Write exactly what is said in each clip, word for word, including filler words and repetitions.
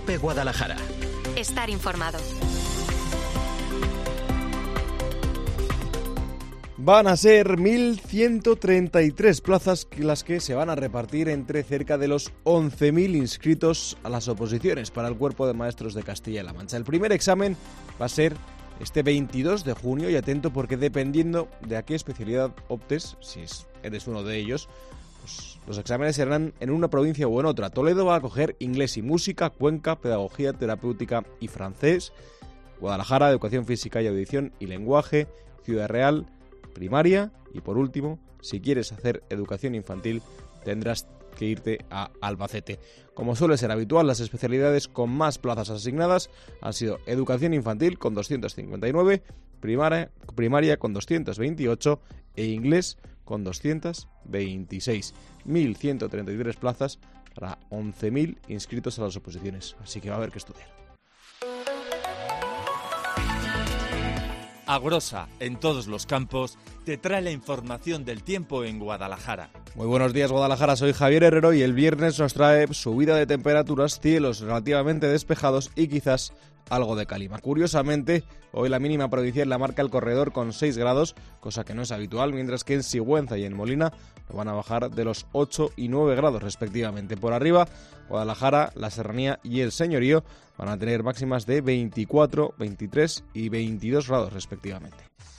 COPE Guadalajara. Estar informado. Van a ser mil ciento treinta y tres plazas las que se van a repartir entre cerca de los once mil inscritos a las oposiciones para el Cuerpo de Maestros de Castilla-La Mancha. El primer examen va a ser este veintidós de junio y atento porque dependiendo de a qué especialidad optes, si es, eres uno de ellos, pues los exámenes serán en una provincia o en otra. Toledo va a coger inglés y música, Cuenca, pedagogía terapéutica y francés, Guadalajara, educación física y audición y lenguaje, Ciudad Real, primaria y por último, si quieres hacer educación infantil, tendrás que irte a Albacete. Como suele ser habitual, las especialidades con más plazas asignadas han sido educación infantil con doscientos cincuenta y nueve, primaria, primaria con doscientos veintiocho e inglés con doscientos veintiséis. mil ciento treinta y tres plazas para once mil inscritos a las oposiciones, así que va a haber que estudiar. Agrosa, en todos los campos, te trae la información del tiempo en Guadalajara. Muy buenos días, Guadalajara, soy Javier Herrero y el viernes nos trae subida de temperaturas, cielos relativamente despejados y quizás algo de calima. Curiosamente, hoy la mínima provincial la marca el Corredor con seis grados, cosa que no es habitual, mientras que en Sigüenza y en Molina lo van a bajar de los ocho y nueve grados respectivamente. Por arriba, Guadalajara, la Serranía y el Señorío van a tener máximas de veinticuatro, veintitrés y veintidós grados respectivamente.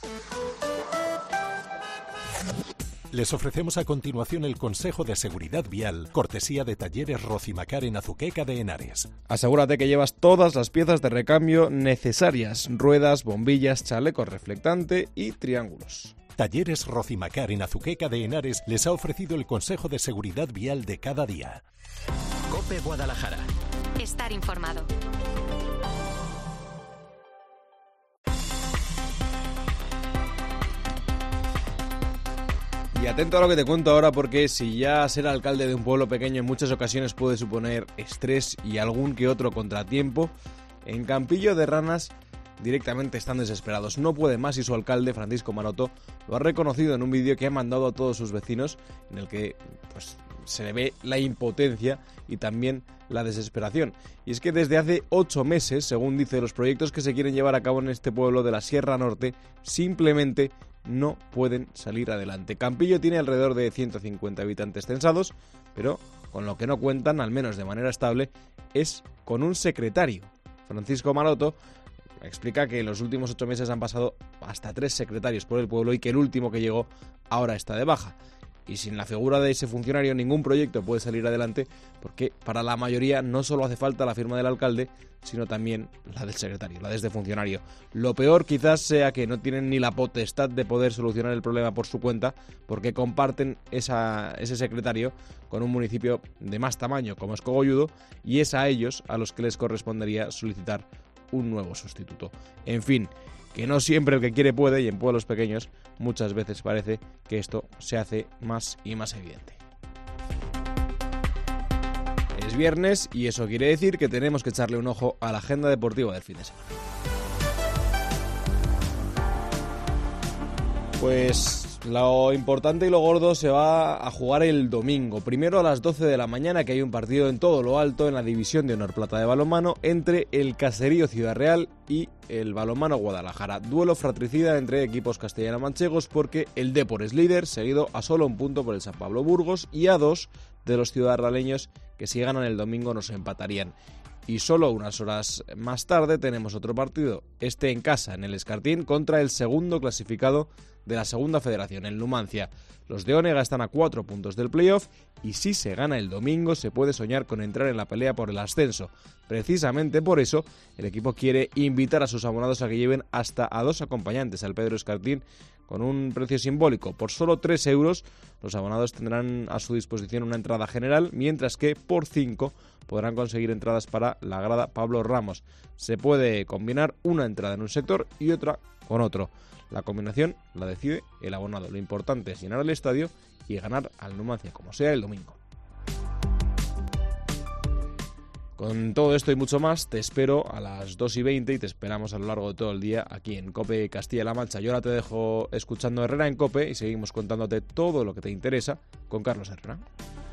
Les ofrecemos a continuación el consejo de seguridad vial, cortesía de Talleres Rocimacar en Azuqueca de Henares. Asegúrate que llevas todas las piezas de recambio necesarias: ruedas, bombillas, chaleco reflectante y triángulos. Talleres Rocimacar en Azuqueca de Henares les ha ofrecido el consejo de seguridad vial de cada día. COPE Guadalajara. Estar informado. Y atento a lo que te cuento ahora, porque si ya ser alcalde de un pueblo pequeño en muchas ocasiones puede suponer estrés y algún que otro contratiempo, en Campillo de Ranas directamente están desesperados. No puede más y su alcalde, Francisco Maroto, lo ha reconocido en un vídeo que ha mandado a todos sus vecinos, en el que pues se le ve la impotencia y también la desesperación. Y es que desde hace ocho meses, según dice, los proyectos que se quieren llevar a cabo en este pueblo de la Sierra Norte simplemente no pueden salir adelante. Campillo tiene alrededor de ciento cincuenta habitantes censados, pero con lo que no cuentan, al menos de manera estable, es con un secretario. Francisco Maroto explica que en los últimos ocho meses han pasado hasta tres secretarios por el pueblo y que el último que llegó ahora está de baja. Y sin la figura de ese funcionario ningún proyecto puede salir adelante, porque para la mayoría no solo hace falta la firma del alcalde, sino también la del secretario, la de este funcionario. Lo peor quizás sea que no tienen ni la potestad de poder solucionar el problema por su cuenta, porque comparten esa, ese secretario con un municipio de más tamaño como es Cogolludo, y es a ellos a los que les correspondería solicitar un nuevo sustituto. En fin, que no siempre el que quiere puede, y en pueblos pequeños muchas veces parece que esto se hace más y más evidente. Es viernes y eso quiere decir que tenemos que echarle un ojo a la agenda deportiva del fin de semana. Pues lo importante y lo gordo se va a jugar el domingo. Primero a las doce de la mañana, que hay un partido en todo lo alto en la División de Honor Plata de balonmano entre el Caserío Ciudad Real y el Balonmano Guadalajara. Duelo fratricida entre equipos castellano-manchegos porque el Depor es líder, seguido a solo un punto por el San Pablo Burgos y a dos de los ciudadrealeños que si ganan el domingo nos empatarían. Y solo unas horas más tarde tenemos otro partido, este en casa, en el Escartín, contra el segundo clasificado de la segunda federación, el Numancia. Los de Onega están a cuatro puntos del playoff y si se gana el domingo se puede soñar con entrar en la pelea por el ascenso. Precisamente por eso el equipo quiere invitar a sus abonados a que lleven hasta a dos acompañantes al Pedro Escartín con un precio simbólico. Por solo tres euros los abonados tendrán a su disposición una entrada general, mientras que por cinco podrán conseguir entradas para la grada Pablo Ramos. Se puede combinar una entrada en un sector y otra con otro. La combinación la decide el abonado. Lo importante es llenar el estadio y ganar al Numancia, como sea el domingo. Con todo esto y mucho más, te espero a las dos y veinte y te esperamos a lo largo de todo el día aquí en COPE Castilla-La Mancha. Yo ahora te dejo escuchando Herrera en COPE y seguimos contándote todo lo que te interesa con Carlos Herrera.